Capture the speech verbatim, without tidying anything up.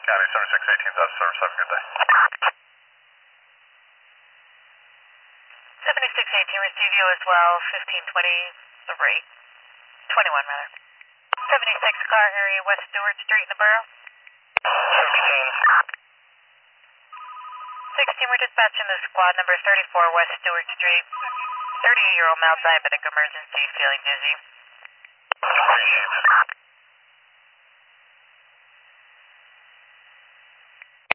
County seventy-six eighteen, that's service, have a good day. seventy-six eighteen, receive you as well, fifteen twenty-three, twenty-one rather. seventy-six car area, West Stewart Street in the borough. sixteen. sixteen, we're dispatching the squad number thirty-four West Stewart Street. thirty-eight-year-old male diabetic emergency, feeling dizzy. Appreciate it.